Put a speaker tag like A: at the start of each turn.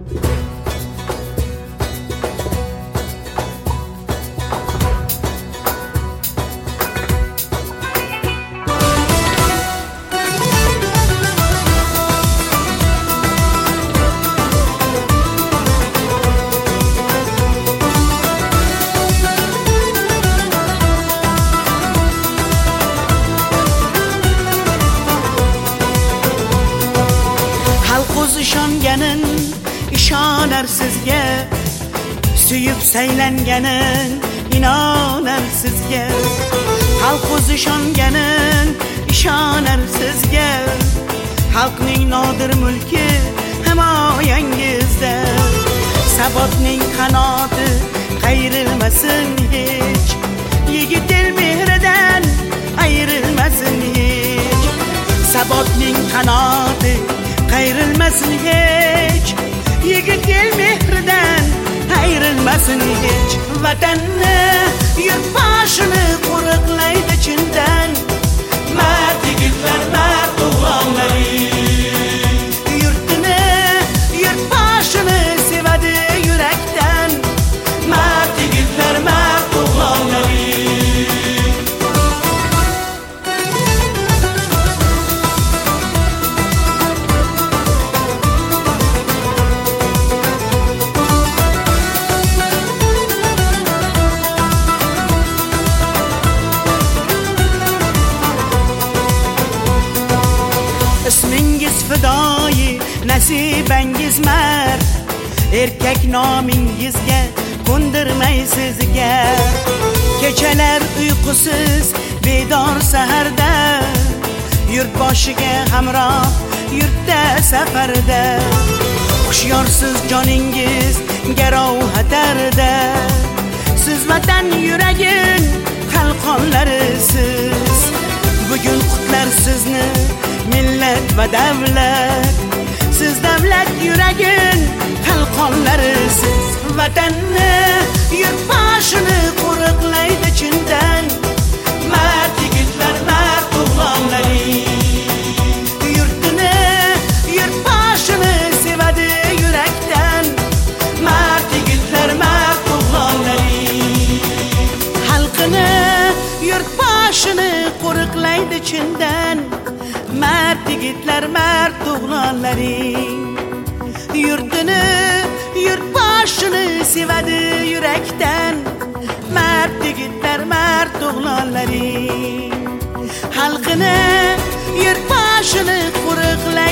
A: ishonganin ishonar sizga, suyib saylanganin inonar sizga. Xalq o'z ishonganin ishonar sizga, xalqning nodir mulki himoyangizda. Sabotning qanoti qayrilmasin hech, yigit el mehridan ayrilmasin hech. Sabotning qanoti qayrilmasin hech, yigit el mehridan ayrilmasin hech. Vatanni yurtboshini qo'riqlaydi chindan mard yigitlar, mard o'g'lonlaring. Yurtini yurtboshini sevadi yurakdan mard yigitlar, mard o'g'lonlaring. Ismingiz fidoyi, nasibangiz mard, erkak nomingizga qo'ndirmay sizga. Kechalar uyqusiz, bedor saharda, yurtboshiga hamroh, yurtda safarda. Hushyorsiz joningiz garov xatarda, siz vatan yuragin qalqonlarisiz. Bugun qutlar sizni millat va davlat, siz davlat yuragin qalqonlarisiz. Vatanni yurtboshini qo'riqlaydi chindan mard yigitlar, mard o'g'lonlaring. Yurtini yurtboshini sevadi yurakdan mard yigitlar, mard o'g'lonlaring. Xalqini yurtboshini qo'riqlaydi chindan mard yigitlar, mard o'g'lonlaring. Yurtini yurtboshini sevadi yurakdan mard yigitlar, mard o'g'lonlaring. Xalqini yurtboshini qo'riqlaydi